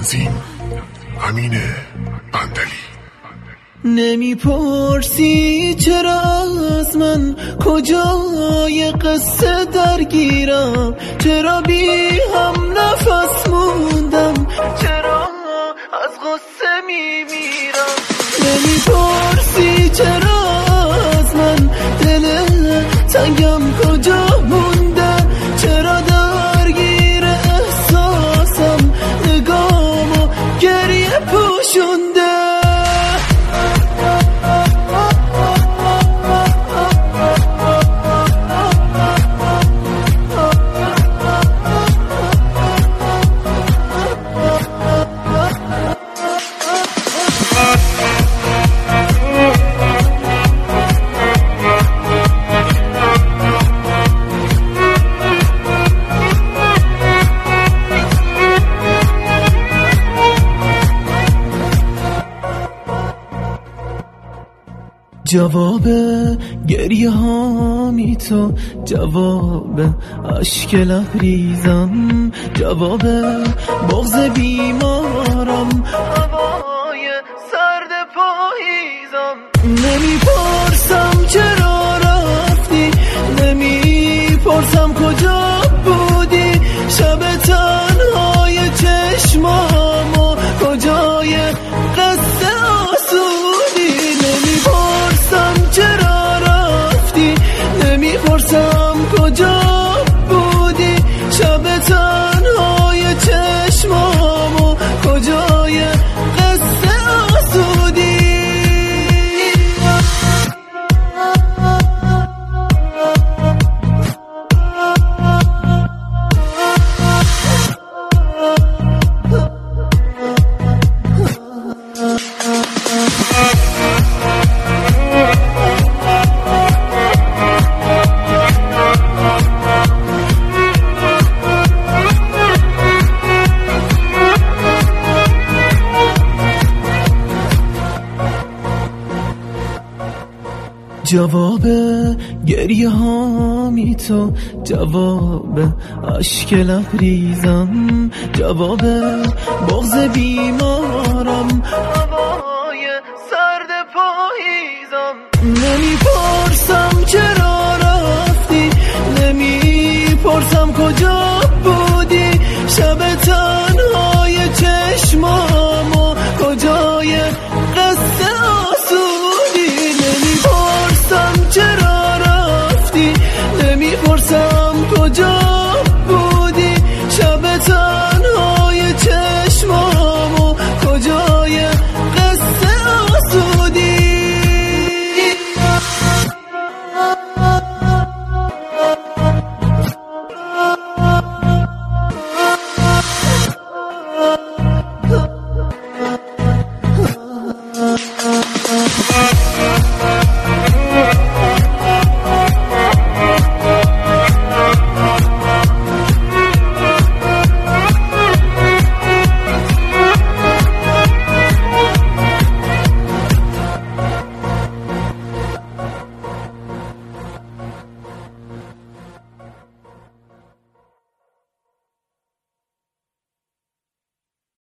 تنظیم امین بندری. نمیپرسی چرا از من کجای قصه درگیرم، چرا بی هم نفس موندم، چرا از غصه میمیرم. نمیپرسی چرا از من دل تنگم کجا مونده، چرا درگیر احساسم نگامو گریه پوشونده. جواب گریه هامی تو، جواب اشک لبریزم، جواب بغض بیمارم، هوای سرد پاییزم. نمیپرسم چرا رفتی، نمیپرسم کجا بودی، شب تنهای چشمامو کجای قصه آسودی. نمیپرسم چرا رفتی، نمیپرسم کجا بودی، شب تنهای چشمامو کجای قصه آسودی. جواب گریه هامی تو، جواب اشک لبریزم، جواب بغض بیمارم، هوای سرد پاییزم.